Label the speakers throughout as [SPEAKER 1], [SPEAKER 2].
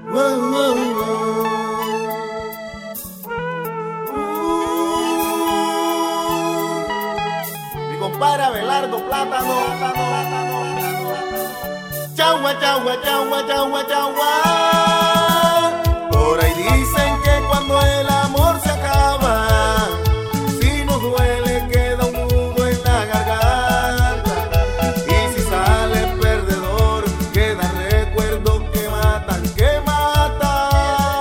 [SPEAKER 1] Mi compadre Abelardo Plátano. Chagua, chagua, chagua, chagua, chagua. Por ahí dicen que cuando el amor se acaba, si nos duele queda un nudo en la garganta. Y si sale perdedor, quedan recuerdos que matan, que matan.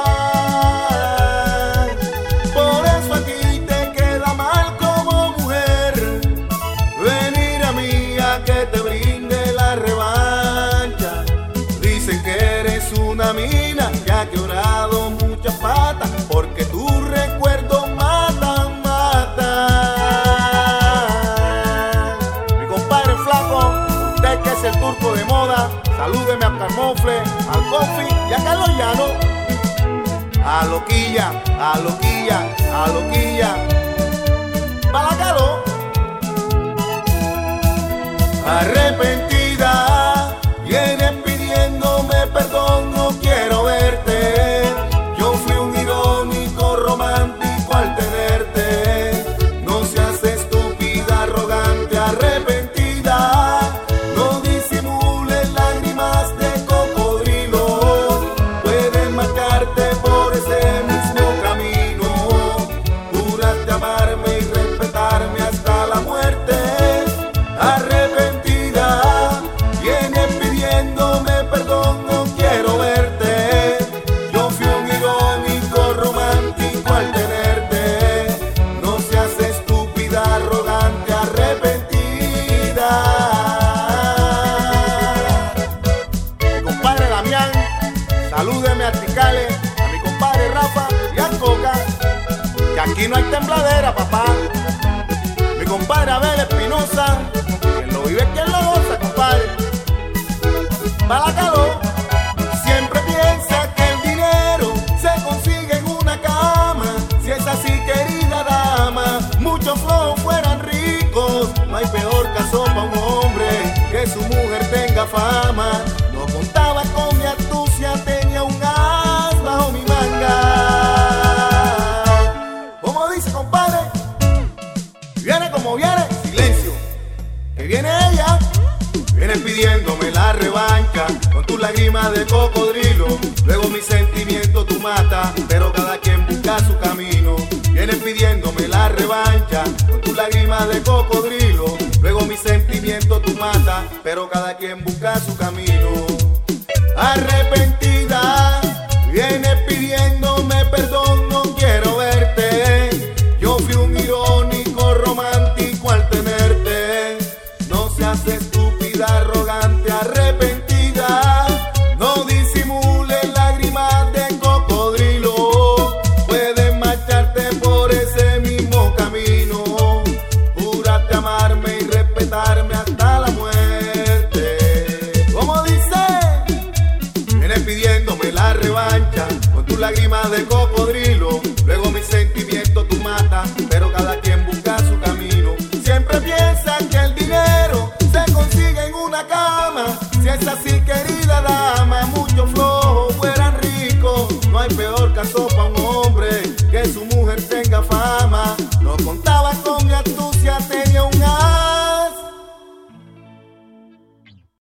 [SPEAKER 1] Por eso aquí te queda mal como mujer venir a mí a que te brinde la revancha. Dicen que eres una mina que ha quebrado muchas patas, porque tu recuerdo matan, matan. Mi compadre Flaco, usted que es el turco de moda, salúdeme a Camofle, al Coffee y a Carlos Llano. A Loquilla, a Loquilla, a Loquilla. Pa' la calor. Arrepentida, vienes pidiéndome perdón, no quiero verte. Yo fui un irónico romántico al tenerte. No seas estúpida, arrogante, arrepentida. No disimules lágrimas de cocodrilo. Puedes marcharte por ese mismo camino. Juraste amarme y respetarme hasta la muerte. Arrepentida, vienes pidiéndome perdón, no quiero verte. Yo fui un irónico romántico al tenerte. No seas estúpida, arrogante, arrepentida. Mi compadre Damián, salúdeme a Ticales, a mi compadre Rafa y a Coca, que aquí no hay tembladera, papá. Mi compadre Abel Espinosa, quien lo vive, quien lo goza, compadre. Pa' la calor. Siempre piensa que el dinero se consigue en una cama. Si es así, querida dama, muchos flojos fueran ricos. No hay peor caso para un hombre que su mujer tenga fama. No contaba con mi astucia, tenía un as bajo mi manga. ¿Cómo dice, compadre? Viene como viene, silencio, que viene ella. Vienes pidiéndome la revancha con tus lágrimas de cocodrilo. Luego mi sentimiento tú matas, pero cada quien busca su camino. Vienes pidiéndome la revancha con tus lágrimas de cocodrilo. Luego mi sentimiento tú matas, pero cada quien busca su camino. Arrepentida, vienes pidiéndome perdón, no quiero verte. Yo fui un irónico romántico al tenerte. No seas estúpida, arrogante, arrepentida. No disimules lágrimas de cocodrilo. Puedes marcharte por ese mismo camino. Juraste amarme y respetarme hasta la muerte. ¿Cómo dice? Vienes pidiéndome la revancha con tus lágrimas de cocodrilo. Luego mis sentimientos tú matas, pero cada quien busca su camino. Siempre piensas que el dinero se consigue en una cama. Si es así, que